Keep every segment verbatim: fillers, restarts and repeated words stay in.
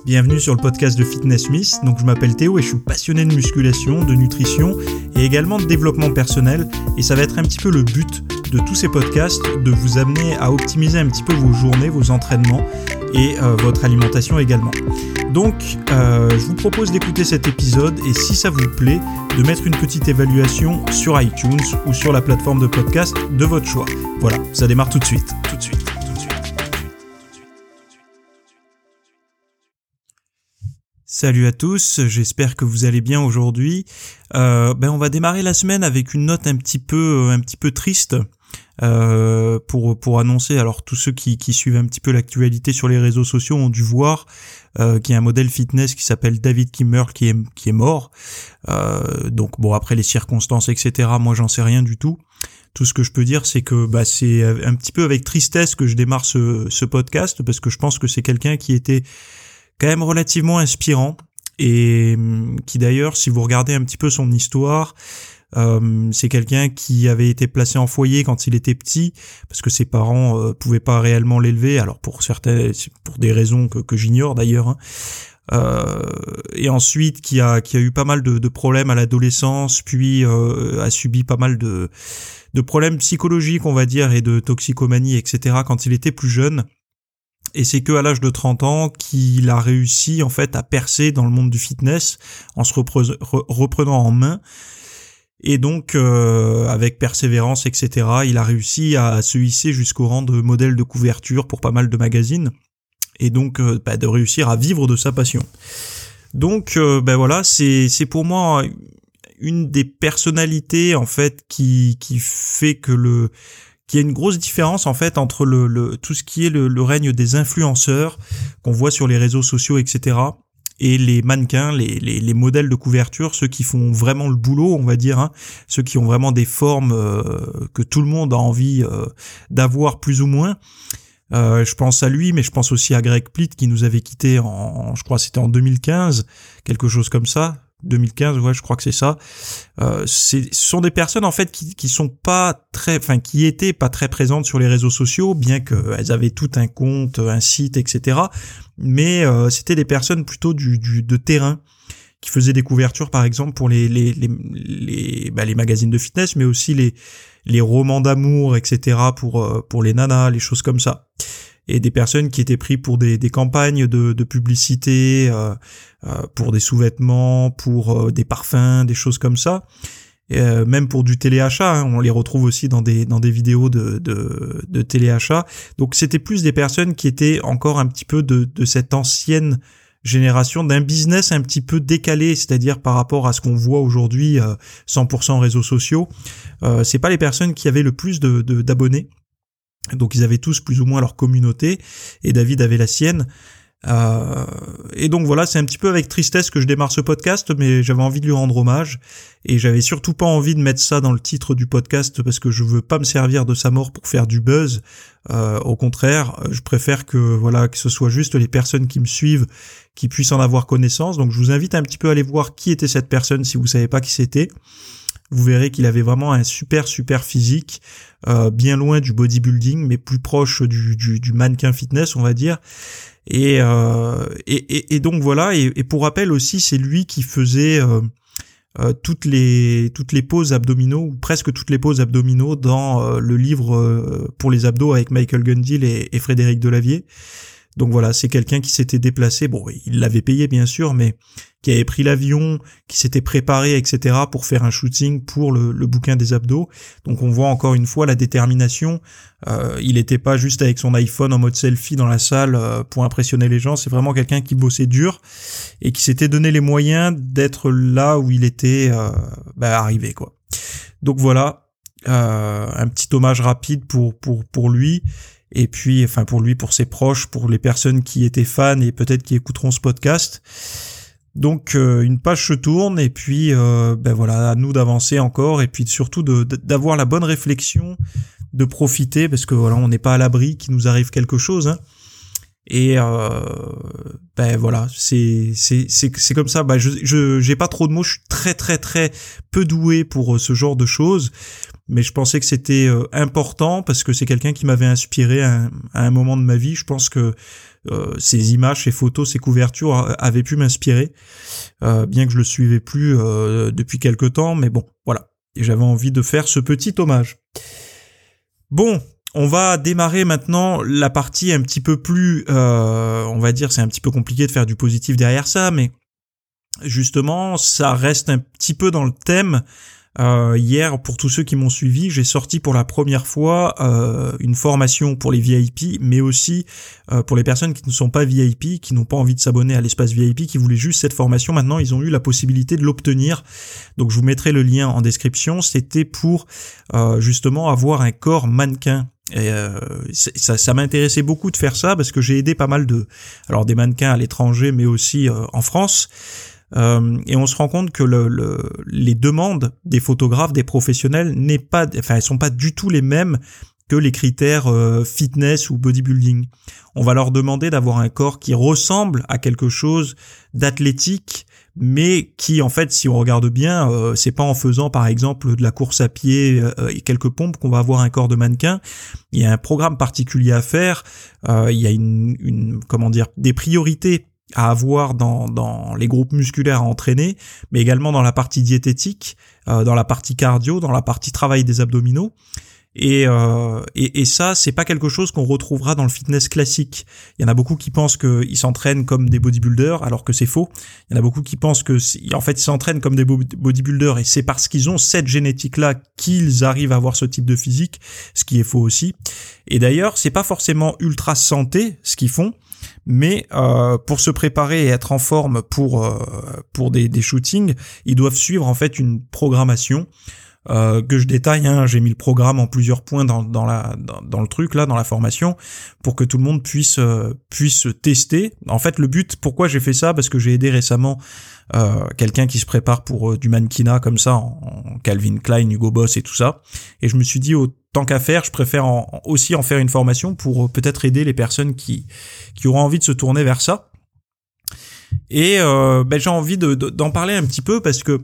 Bienvenue sur le podcast de Fitness Miss. Donc je m'appelle Théo et je suis passionné de musculation, de nutrition et également de développement personnel. Et ça va être un petit peu le but de tous ces podcasts, de vous amener à optimiser un petit peu vos journées, vos entraînements et euh, votre alimentation également. Donc euh, je vous propose d'écouter cet épisode et si ça vous plaît, de mettre une petite évaluation sur iTunes ou sur la plateforme de podcast de votre choix. Voilà, ça démarre tout de suite, tout de suite. Salut à tous, j'espère que vous allez bien aujourd'hui. Euh, ben on va démarrer la semaine avec une note un petit peu, un petit peu triste euh, pour pour annoncer. Alors tous ceux qui, qui suivent un petit peu l'actualité sur les réseaux sociaux ont dû voir euh, qu'il y a un modèle fitness qui s'appelle David Kimmer qui est qui est mort. Euh, donc bon après les circonstances et cetera. Moi j'en sais rien du tout. Tout ce que je peux dire, c'est que bah c'est un petit peu avec tristesse que je démarre ce ce podcast parce que je pense que c'est quelqu'un qui était quand même relativement inspirant et qui d'ailleurs, si vous regardez un petit peu son histoire, euh, c'est quelqu'un qui avait été placé en foyer quand il était petit parce que ses parents euh, pouvaient pas réellement l'élever. Alors pour certaines, pour des raisons que, que j'ignore d'ailleurs. Hein. Euh, et ensuite qui a qui a eu pas mal de, de problèmes à l'adolescence, puis euh, a subi pas mal de de problèmes psychologiques, on va dire, et de toxicomanie, et cetera quand il était plus jeune. Et c'est que à l'âge de trente ans qu'il a réussi en fait à percer dans le monde du fitness en se repre- re- reprenant en main. Et donc euh, avec persévérance, et cetera, il a réussi à se hisser jusqu'au rang de modèle de couverture pour pas mal de magazines. Et donc euh, bah, de réussir à vivre de sa passion. Donc euh, ben voilà, c'est c'est pour moi une des personnalités en fait qui qui fait que le qu'il y a une grosse différence en fait entre le, le tout ce qui est le, le règne des influenceurs qu'on voit sur les réseaux sociaux, et cetera, et les mannequins, les, les, les modèles de couverture, ceux qui font vraiment le boulot, on va dire, hein, ceux qui ont vraiment des formes euh, que tout le monde a envie euh, d'avoir plus ou moins. Euh, je pense à lui, mais je pense aussi à Greg Plitt qui nous avait quittés en, je crois que c'était en deux mille quinze, quelque chose comme ça. deux mille quinze, ouais, je crois que c'est ça. Euh, c'est, ce sont des personnes en fait qui, qui sont pas très, enfin qui étaient pas très présentes sur les réseaux sociaux, bien qu'elles avaient tout un compte, un site, et cetera. Mais euh, c'était des personnes plutôt du, du de terrain qui faisaient des couvertures, par exemple pour les les les les, bah, les magazines de fitness, mais aussi les les romans d'amour, et cetera. Pour pour les nanas, les choses comme ça. Et des personnes qui étaient prises pour des, des campagnes de, de publicité, euh, euh, pour des sous-vêtements, pour euh, des parfums, des choses comme ça. Et, euh, même pour du téléachat, hein, on les retrouve aussi dans des dans des vidéos de de, de téléachat. Donc c'était plus des personnes qui étaient encore un petit peu de de cette ancienne génération, d'un business un petit peu décalé, c'est-à-dire par rapport à ce qu'on voit aujourd'hui, euh, cent pour cent réseaux sociaux. Euh, c'est pas les personnes qui avaient le plus de, de d'abonnés. Donc ils avaient tous plus ou moins leur communauté et David avait la sienne. Euh, et donc voilà, c'est un petit peu avec tristesse que je démarre ce podcast, mais j'avais envie de lui rendre hommage et j'avais surtout pas envie de mettre ça dans le titre du podcast parce que je veux pas me servir de sa mort pour faire du buzz. Euh, au contraire, je préfère que voilà que ce soit juste les personnes qui me suivent qui puissent en avoir connaissance. Donc je vous invite un petit peu à aller voir qui était cette personne si vous savez pas qui c'était. Vous verrez qu'il avait vraiment un super super physique, euh, bien loin du bodybuilding, mais plus proche du, du, du mannequin fitness, on va dire. Et, euh, et, et, et donc voilà. Et, et pour rappel aussi, c'est lui qui faisait euh, euh, toutes les toutes les poses abdominaux ou presque toutes les poses abdominaux dans euh, le livre euh, pour les abdos avec Michael Gundil et, et Frédéric Delavier. Donc voilà, c'est quelqu'un qui s'était déplacé, bon, il l'avait payé bien sûr, mais qui avait pris l'avion, qui s'était préparé, et cetera pour faire un shooting pour le, le bouquin des abdos. Donc on voit encore une fois la détermination. Euh, il était pas juste avec son iPhone en mode selfie dans la salle euh, pour impressionner les gens. C'est vraiment quelqu'un qui bossait dur et qui s'était donné les moyens d'être là où il était euh, bah, arrivé, quoi. Donc voilà, euh, un petit hommage rapide pour pour pour lui. Et puis, enfin pour lui, pour ses proches, pour les personnes qui étaient fans et peut-être qui écouteront ce podcast. Donc euh, une page se tourne et puis euh, ben voilà, à nous d'avancer encore et puis surtout de, de d'avoir la bonne réflexion, de profiter parce que voilà, on n'est pas à l'abri qu'il nous arrive quelque chose. Hein. Et euh, ben voilà, c'est c'est c'est c'est comme ça. Ben je je j'ai pas trop de mots. Je suis très très très peu doué pour ce genre de choses. mais je pensais que c'était euh, important parce que c'est quelqu'un qui m'avait inspiré à un, à un moment de ma vie. Je pense que euh, ces images, ces photos, ces couvertures avaient pu m'inspirer, euh, bien que je le suivais plus euh, depuis quelque temps, mais bon, voilà. Et j'avais envie de faire ce petit hommage. Bon, on va démarrer maintenant la partie un petit peu plus, euh, on va dire, c'est un petit peu compliqué de faire du positif derrière ça, mais justement, ça reste un petit peu dans le thème. Euh, hier, pour tous ceux qui m'ont suivi, j'ai sorti pour la première fois euh, une formation pour les V I P, mais aussi euh, pour les personnes qui ne sont pas V I P, qui n'ont pas envie de s'abonner à l'espace V I P, qui voulaient juste cette formation. Maintenant, ils ont eu la possibilité de l'obtenir. Donc, je vous mettrai le lien en description. C'était pour euh, justement avoir un corps mannequin. Et euh, ça, ça m'intéressait beaucoup de faire ça parce que j'ai aidé pas mal de, alors des mannequins à l'étranger, mais aussi euh, en France. Euh, et on se rend compte que le, le, les demandes des photographes, des professionnels, n'est pas, enfin, elles sont pas du tout les mêmes que les critères euh, fitness ou bodybuilding. On va leur demander d'avoir un corps qui ressemble à quelque chose d'athlétique, mais qui, en fait, si on regarde bien, euh, c'est pas en faisant, par exemple, de la course à pied euh, et quelques pompes qu'on va avoir un corps de mannequin. Il y a un programme particulier à faire. Euh, il y a une, une, comment dire, des priorités à avoir dans, dans les groupes musculaires à entraîner, mais également dans la partie diététique, euh, dans la partie cardio, dans la partie travail des abdominaux. Et, euh, et, et ça, c'est pas quelque chose qu'on retrouvera dans le fitness classique. Il y en a beaucoup qui pensent qu'ils s'entraînent comme des bodybuilders, alors que c'est faux. Il y en a beaucoup qui pensent que, en fait, ils s'entraînent comme des bodybuilders, et c'est parce qu'ils ont cette génétique-là qu'ils arrivent à avoir ce type de physique, ce qui est faux aussi. Et d'ailleurs, c'est pas forcément ultra santé ce qu'ils font. Mais euh, pour se préparer et être en forme pour euh, pour des, des shootings, ils doivent suivre en fait une programmation euh, que je détaille. Hein, j'ai mis le programme en plusieurs points dans dans la dans, dans le truc là, dans la formation, pour que tout le monde puisse euh, puisse tester. En fait, le but, pourquoi j'ai fait ça, parce que j'ai aidé récemment euh, quelqu'un qui se prépare pour euh, du mannequinat comme ça, en, en Calvin Klein, Hugo Boss et tout ça, et je me suis dit au tant qu'à faire, je préfère en, aussi en faire une formation pour peut-être aider les personnes qui qui auront envie de se tourner vers ça. Et euh, ben j'ai envie de, de, d'en parler un petit peu parce que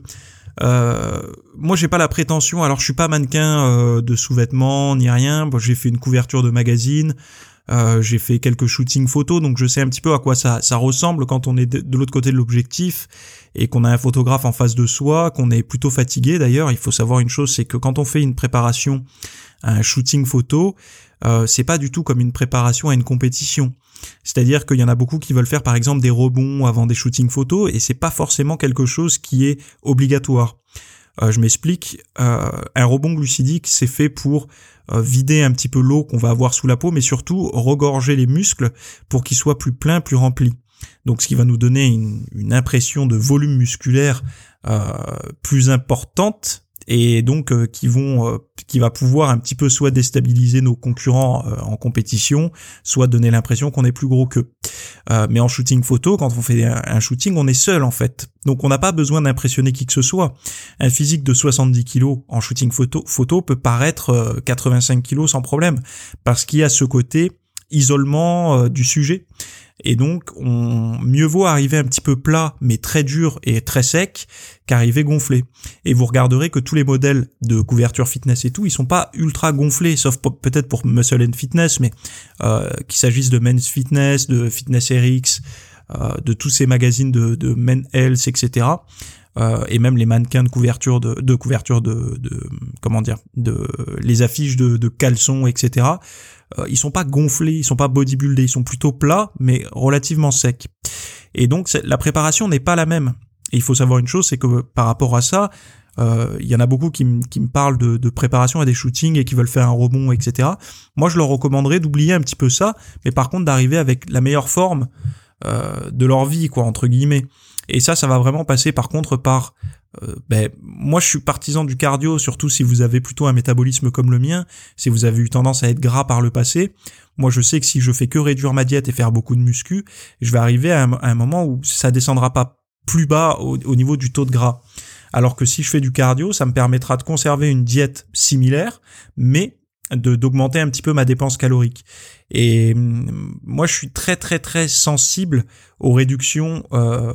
euh, moi j'ai pas la prétention. Alors je suis pas mannequin euh, de sous-vêtements ni rien. Bon, j'ai fait une couverture de magazine. Euh, j'ai fait quelques shootings photos, donc je sais un petit peu à quoi ça, ça ressemble quand on est de, de l'autre côté de l'objectif et qu'on a un photographe en face de soi, qu'on est plutôt fatigué. D'ailleurs, il faut savoir une chose, c'est que quand on fait une préparation à un shooting photo, euh, c'est pas du tout comme une préparation à une compétition. C'est-à-dire qu'il y en a beaucoup qui veulent faire par exemple des rebonds avant des shootings photos, et c'est pas forcément quelque chose qui est obligatoire. Euh, je m'explique, euh, un rebond glucidique, c'est fait pour euh, vider un petit peu l'eau qu'on va avoir sous la peau, mais surtout regorger les muscles pour qu'ils soient plus pleins, plus remplis. Donc ce qui va nous donner une, une impression de volume musculaire euh, plus importante, et donc euh, qui vont euh, qui va pouvoir un petit peu soit déstabiliser nos concurrents euh, en compétition, soit donner l'impression qu'on est plus gros qu'eux. Euh, mais en shooting photo, quand on fait un, un shooting, on est seul en fait. Donc on n'a pas besoin d'impressionner qui que ce soit. Un physique de soixante-dix kilos en shooting photo, photo peut paraître euh, quatre-vingt-cinq kilos sans problème, parce qu'il y a ce côté isolement euh, du sujet. Et donc, on, mieux vaut arriver un petit peu plat, mais très dur et très sec, qu'arriver gonflé. Et vous regarderez que tous les modèles de couverture fitness et tout, ils sont pas ultra gonflés, sauf peut-être pour Muscle and Fitness, mais euh, qu'il s'agisse de Men's Fitness, de Fitness R X, euh, de tous ces magazines de, de Men Health, et cetera. Euh, et même les mannequins de couverture de, de couverture de, de comment dire, de les affiches de, de caleçons, et cetera. Euh, ils sont pas gonflés, ils sont pas bodybuildés, ils sont plutôt plats, mais relativement secs. Et donc la préparation n'est pas la même. Et il faut savoir une chose, c'est que par rapport à ça, euh, il y en a beaucoup qui, m- qui me parlent de, de préparation à des shootings et qui veulent faire un rebond, et cetera. Moi, je leur recommanderais d'oublier un petit peu ça, mais par contre d'arriver avec la meilleure forme euh, de leur vie, quoi, entre guillemets. Et ça, ça va vraiment passer par contre par... Euh, ben, moi, je suis partisan du cardio, surtout si vous avez plutôt un métabolisme comme le mien, si vous avez eu tendance à être gras par le passé. Moi, je sais que si je fais que réduire ma diète et faire beaucoup de muscu, je vais arriver à un, à un moment où ça descendra pas plus bas au, au niveau du taux de gras. Alors que si je fais du cardio, ça me permettra de conserver une diète similaire, mais de d'augmenter un petit peu ma dépense calorique. Et moi, je suis très très très sensible aux réductions, euh,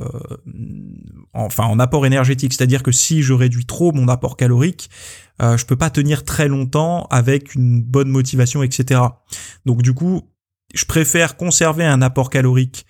enfin en apport énergétique. C'est-à-dire que si je réduis trop mon apport calorique, euh, je peux pas tenir très longtemps avec une bonne motivation, et cetera. Donc du coup, je préfère conserver un apport calorique.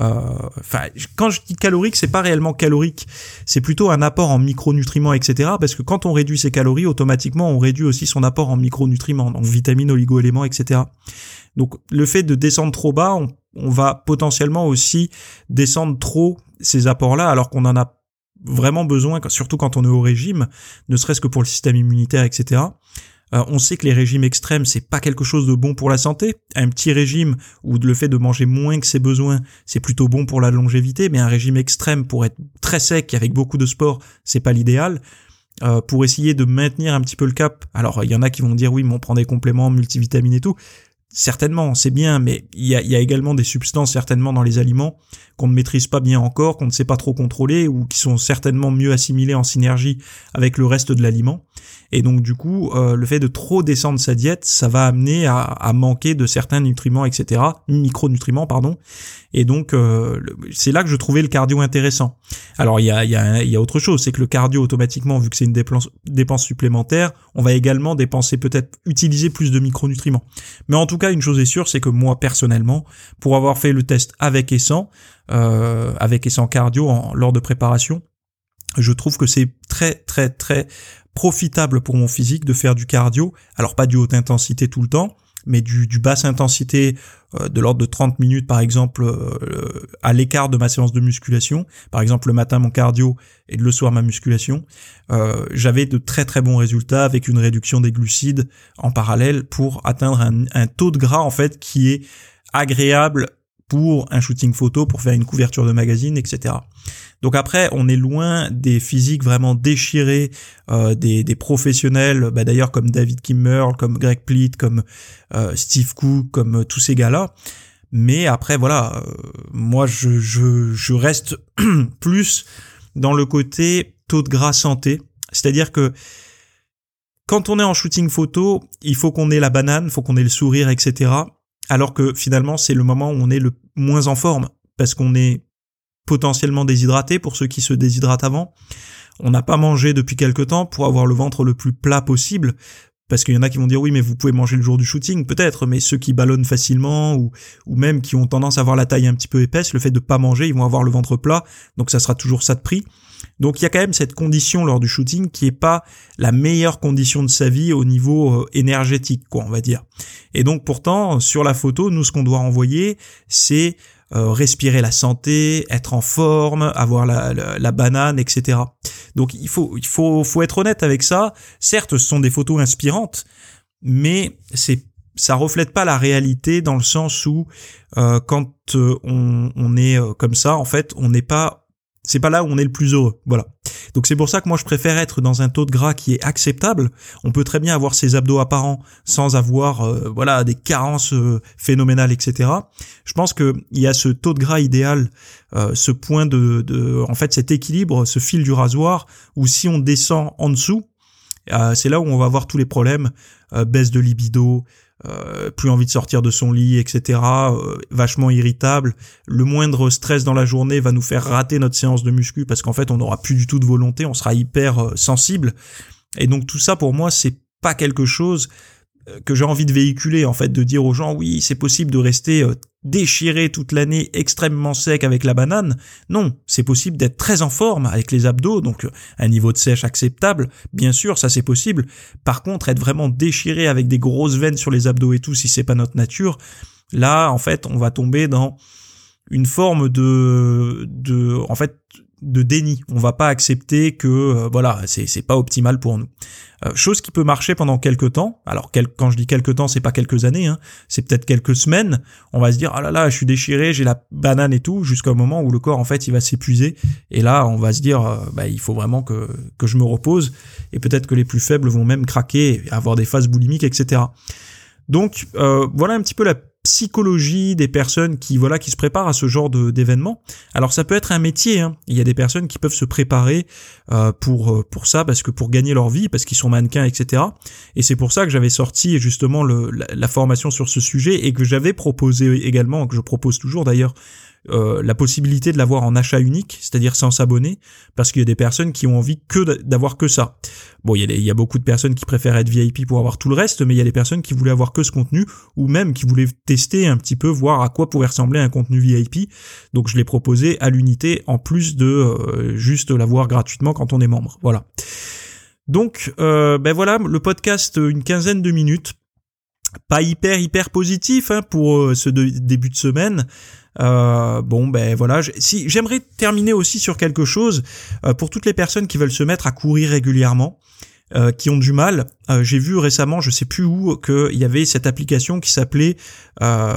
Enfin, euh, quand je dis calorique, c'est pas réellement calorique, c'est plutôt un apport en micronutriments, et cetera. Parce que quand on réduit ses calories, automatiquement, on réduit aussi son apport en micronutriments, donc vitamines, oligo-éléments, et cetera. Donc, le fait de descendre trop bas, on, on va potentiellement aussi descendre trop ces apports-là, alors qu'on en a vraiment besoin, surtout quand on est au régime, ne serait-ce que pour le système immunitaire, et cetera. Euh, on sait que les régimes extrêmes, c'est pas quelque chose de bon pour la santé. Un petit régime ou le fait de manger moins que ses besoins, c'est plutôt bon pour la longévité, mais un régime extrême pour être très sec avec beaucoup de sport, c'est pas l'idéal. Euh, pour essayer de maintenir un petit peu le cap. Alors, il y en a qui vont dire oui, mais on prend des compléments multivitamines et tout. Certainement, c'est bien, mais il y a, il y a également des substances certainement dans les aliments qu'on ne maîtrise pas bien encore, qu'on ne sait pas trop contrôler ou qui sont certainement mieux assimilées en synergie avec le reste de l'aliment. Et donc du coup, euh, le fait de trop descendre sa diète, ça va amener à, à manquer de certains nutriments, et cetera, micronutriments, pardon. Et donc euh, c'est là que je trouvais le cardio intéressant. Alors il y a, il y a, il y a autre chose, c'est que le cardio automatiquement, vu que c'est une dépense, dépense supplémentaire, on va également dépenser peut-être utiliser plus de micronutriments. Mais en tout cas, une chose est sûre, c'est que moi personnellement, pour avoir fait le test avec et sans, euh, avec et sans cardio en, lors de préparation, je trouve que c'est très très très profitable pour mon physique de faire du cardio. Alors pas du haute intensité tout le temps, mais du, du basse intensité euh, de l'ordre de trente minutes par exemple euh, à l'écart de ma séance de musculation. Par exemple le matin mon cardio et le soir ma musculation. Euh, j'avais de très très bons résultats avec une réduction des glucides en parallèle pour atteindre un, un taux de gras en fait qui est agréable pour un shooting photo, pour faire une couverture de magazine, et cetera. Donc après, on est loin des physiques vraiment déchirés, euh, des, des professionnels, bah d'ailleurs comme David Kimmerl, comme Greg Plitt, comme euh, Steve Cook, comme euh, tous ces gars-là. Mais après, voilà, euh, moi je, je, je reste plus dans le côté taux de gras santé. C'est-à-dire que quand on est en shooting photo, il faut qu'on ait la banane, il faut qu'on ait le sourire, et cetera. Alors que finalement, c'est le moment où on est le moins en forme, parce qu'on est potentiellement déshydraté pour ceux qui se déshydratent avant. On n'a pas mangé depuis quelque temps pour avoir le ventre le plus plat possible, parce qu'il y en a qui vont dire oui, mais vous pouvez manger le jour du shooting, peut-être, mais ceux qui ballonnent facilement ou, ou même qui ont tendance à avoir la taille un petit peu épaisse, le fait de pas manger, ils vont avoir le ventre plat, donc ça sera toujours ça de prix. Donc il y a quand même cette condition lors du shooting qui est pas la meilleure condition de sa vie au niveau euh, énergétique, quoi, on va dire. Et donc pourtant, sur la photo, nous ce qu'on doit renvoyer, c'est euh, respirer la santé, être en forme, avoir la, la, la banane, et cetera. Donc il faut, il faut, faut être honnête avec ça. Certes, ce sont des photos inspirantes, mais c'est ça reflète pas la réalité dans le sens où euh, quand euh, on, on est euh, comme ça, en fait, on n'est pas C'est pas là où on est le plus heureux, voilà. Donc c'est pour ça que moi je préfère être dans un taux de gras qui est acceptable. On peut très bien avoir ses abdos apparents sans avoir euh, voilà des carences euh, phénoménales, et cetera. Je pense que il y a ce taux de gras idéal, euh, ce point de, de, en fait cet équilibre, ce fil du rasoir où si on descend en dessous, euh, c'est là où on va avoir tous les problèmes, euh, baisse de libido. Euh, plus envie de sortir de son lit, et cetera. Euh, vachement irritable. Le moindre stress dans la journée va nous faire rater notre séance de muscu parce qu'en fait, on n'aura plus du tout de volonté, on sera hyper euh, sensible. Et donc tout ça, pour moi, c'est pas quelque chose que j'ai envie de véhiculer, en fait, de dire aux gens, oui, c'est possible de rester euh, déchiré toute l'année, extrêmement sec avec la banane. Non, c'est possible d'être très en forme avec les abdos, donc un niveau de sèche acceptable, bien sûr, ça c'est possible. Par contre, être vraiment déchiré avec des grosses veines sur les abdos et tout, si c'est pas notre nature, là, en fait, on va tomber dans une forme de, de, en fait, de déni. On va pas accepter que euh, voilà, c'est c'est pas optimal pour nous. Euh, chose qui peut marcher pendant quelques temps. Alors quel, quand je dis quelques temps, c'est pas quelques années, hein, c'est peut-être quelques semaines. On va se dire ah là là, je suis déchiré, j'ai la banane et tout, jusqu'à un moment où le corps en fait il va s'épuiser. Et là, on va se dire euh, bah il faut vraiment que que je me repose. Et peut-être que les plus faibles vont même craquer, avoir des phases boulimiques, et cetera. Donc euh, voilà un petit peu la psychologie des personnes qui voilà qui se préparent à ce genre de d'événements. Alors ça peut être un métier, hein. Il y a des personnes qui peuvent se préparer euh, pour pour ça, parce que pour gagner leur vie, parce qu'ils sont mannequins, et cetera. Et c'est pour ça que j'avais sorti justement le, la, la formation sur ce sujet, et que j'avais proposé également, que je propose toujours d'ailleurs, Euh, la possibilité de l'avoir en achat unique, c'est-à-dire sans s'abonner, parce qu'il y a des personnes qui ont envie que d'avoir que ça. Bon, il y a, des, il y a beaucoup de personnes qui préfèrent être V I P pour avoir tout le reste, mais il y a des personnes qui voulaient avoir que ce contenu, ou même qui voulaient tester un petit peu, voir à quoi pouvait ressembler un contenu V I P. Donc je l'ai proposé à l'unité, en plus de euh, juste l'avoir gratuitement quand on est membre. Voilà. Donc, euh, ben voilà, le podcast, une quinzaine de minutes. Pas hyper, hyper positif hein, pour euh, ce de, début de semaine. Euh, bon ben voilà, si j'aimerais terminer aussi sur quelque chose euh, pour toutes les personnes qui veulent se mettre à courir régulièrement, euh, qui ont du mal. Euh, j'ai vu récemment, je sais plus où, qu'il y avait cette application qui s'appelait euh,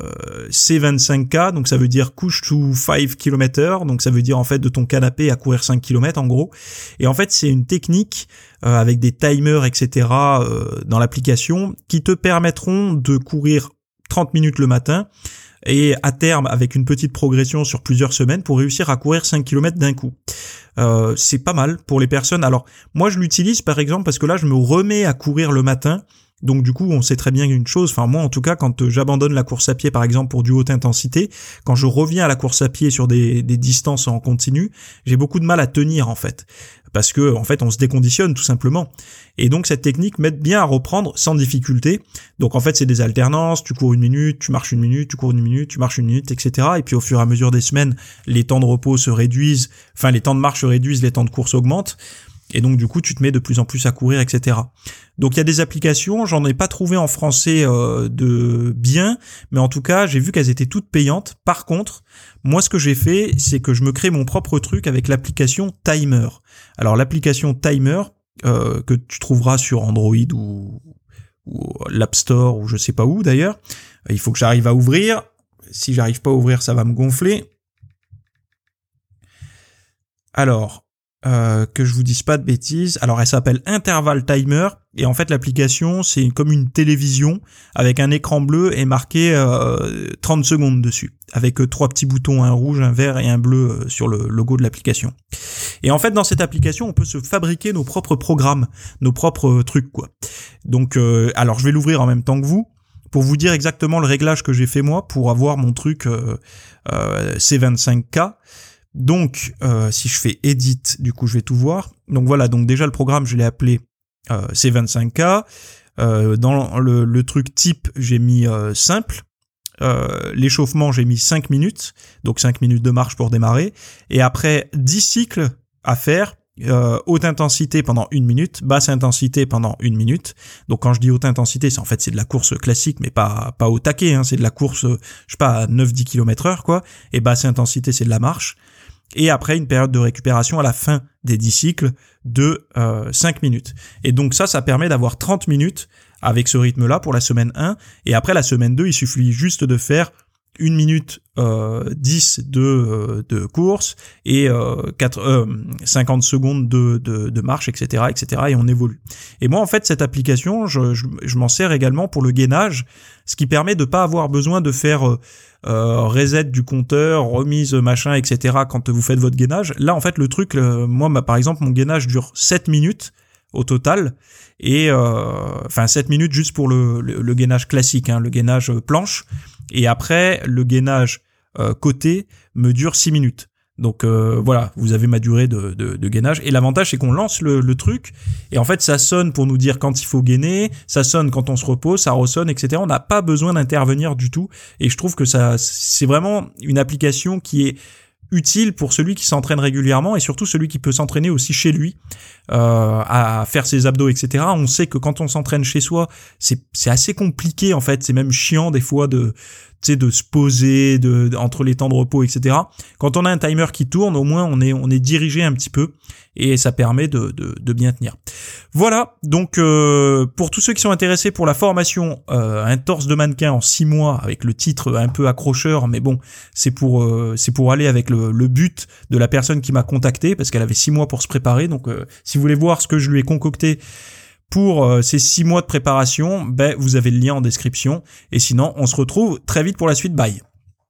C vingt-cinq K, donc ça veut dire push to five kilomètres, donc ça veut dire en fait de ton canapé à courir cinq kilomètres en gros. Et en fait c'est une technique euh, avec des timers et cetera euh, dans l'application qui te permettront de courir trente minutes le matin, et à terme avec une petite progression sur plusieurs semaines pour réussir à courir cinq kilomètres d'un coup. Euh, c'est pas mal pour les personnes. Alors moi je l'utilise par exemple parce que là je me remets à courir le matin, donc du coup on sait très bien une chose, enfin moi en tout cas quand j'abandonne la course à pied par exemple pour du haute intensité, quand je reviens à la course à pied sur des, des distances en continu, j'ai beaucoup de mal à tenir en fait, parce que en fait on se déconditionne tout simplement. Et donc cette technique m'aide bien à reprendre sans difficulté. Donc en fait c'est des alternances, tu cours une minute, tu marches une minute, tu cours une minute, tu marches une minute, et cetera. Et puis au fur et à mesure des semaines, les temps de repos se réduisent, enfin les temps de marche se réduisent, les temps de course augmentent. Et donc du coup tu te mets de plus en plus à courir, et cetera. Donc il y a des applications, j'en ai pas trouvé en français euh, de bien, mais en tout cas j'ai vu qu'elles étaient toutes payantes. Par contre, moi ce que j'ai fait, c'est que je me crée mon propre truc avec l'application Timer. Alors l'application Timer, euh, que tu trouveras sur Android ou, ou l'App Store ou je sais pas où d'ailleurs, il faut que j'arrive à ouvrir. Si j'arrive pas à ouvrir, ça va me gonfler. Alors... Euh, que je vous dise pas de bêtises. Alors elle s'appelle Interval Timer, et en fait l'application c'est comme une télévision avec un écran bleu et marqué euh, trente secondes dessus, avec euh, trois petits boutons, un rouge, un vert et un bleu euh, sur le logo de l'application. Et en fait dans cette application on peut se fabriquer nos propres programmes, nos propres euh, trucs quoi. Donc euh, alors je vais l'ouvrir en même temps que vous pour vous dire exactement le réglage que j'ai fait moi pour avoir mon truc euh, euh, C vingt-cinq K. Donc, euh, si je fais Edit, du coup, je vais tout voir. Donc voilà, donc déjà le programme, je l'ai appelé euh, C vingt-cinq K. Euh, dans le, le truc type, j'ai mis euh, simple. Euh, l'échauffement, j'ai mis cinq minutes. Donc cinq minutes de marche pour démarrer. Et après, dix cycles à faire. Euh, haute intensité pendant une minute, basse intensité pendant une minute. Donc quand je dis haute intensité, c'est en fait c'est de la course classique, mais pas pas au taquet, hein, c'est de la course, je sais pas, à neuf dix kilomètres heure quoi. Et basse intensité, c'est de la marche. Et après une période de récupération à la fin des dix cycles de euh, cinq minutes. Et donc ça, ça permet d'avoir trente minutes avec ce rythme-là pour la semaine un. Et après la semaine deux, il suffit juste de faire une minute euh, dix de, euh, de course et euh, quatre, euh, cinquante secondes de, de, de marche, et cetera, et cetera. Et on évolue. Et moi, en fait, cette application, je, je, je m'en sers également pour le gainage, ce qui permet de pas avoir besoin de faire euh, euh, reset du compteur, remise machin, et cetera. Quand vous faites votre gainage. Là, en fait, le truc, euh, moi, bah, par exemple, mon gainage dure sept minutes au total. Et euh, enfin sept minutes juste pour le, le, le gainage classique, hein, le gainage planche. Et après, le gainage euh, côté me dure six minutes. Donc euh, voilà, vous avez ma durée de, de, de gainage. Et l'avantage, c'est qu'on lance le, le truc, et en fait, ça sonne pour nous dire quand il faut gainer, ça sonne quand on se repose, ça ressonne, et cetera. On n'a pas besoin d'intervenir du tout. Et je trouve que ça, c'est vraiment une application qui est utile pour celui qui s'entraîne régulièrement, et surtout celui qui peut s'entraîner aussi chez lui euh, à faire ses abdos, et cetera. On sait que quand on s'entraîne chez soi, c'est c'est assez compliqué en fait, c'est même chiant des fois de tu sais de se poser de, de entre les temps de repos, et cetera. Quand on a un timer qui tourne, au moins on est on est dirigé un petit peu, et ça permet de de, de bien tenir. Voilà, donc euh, pour tous ceux qui sont intéressés pour la formation euh, un torse de mannequin en six mois, avec le titre un peu accrocheur, mais bon, c'est pour euh, c'est pour aller avec le, le but de la personne qui m'a contacté, parce qu'elle avait six mois pour se préparer. Donc euh, si vous voulez voir ce que je lui ai concocté pour euh, ces six mois de préparation, ben, vous avez le lien en description. Et sinon, on se retrouve très vite pour la suite. Bye.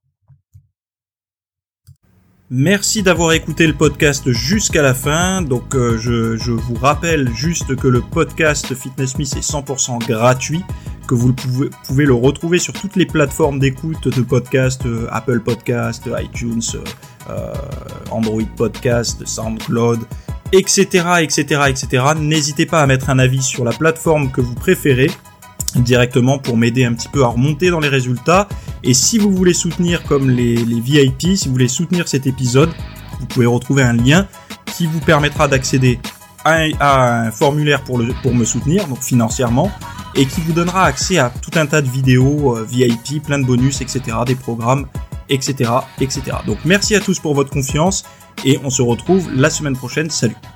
Merci d'avoir écouté le podcast jusqu'à la fin. Donc euh, je, je vous rappelle juste que le podcast Fitness Smith est cent pour cent gratuit, que vous pouvez, pouvez le retrouver sur toutes les plateformes d'écoute de podcast, euh, Apple Podcast, iTunes, euh, Android Podcast, SoundCloud, et cetera, et cetera, et cetera. N'hésitez pas à mettre un avis sur la plateforme que vous préférez directement pour m'aider un petit peu à remonter dans les résultats. Et si vous voulez soutenir comme les, les V I P, si vous voulez soutenir cet épisode, vous pouvez retrouver un lien qui vous permettra d'accéder à un, à un formulaire pour, le, pour me soutenir, donc financièrement, et qui vous donnera accès à tout un tas de vidéos euh, V I P, plein de bonus, et cetera, des programmes, et cetera, et cetera. Donc merci à tous pour votre confiance et on se retrouve la semaine prochaine. Salut!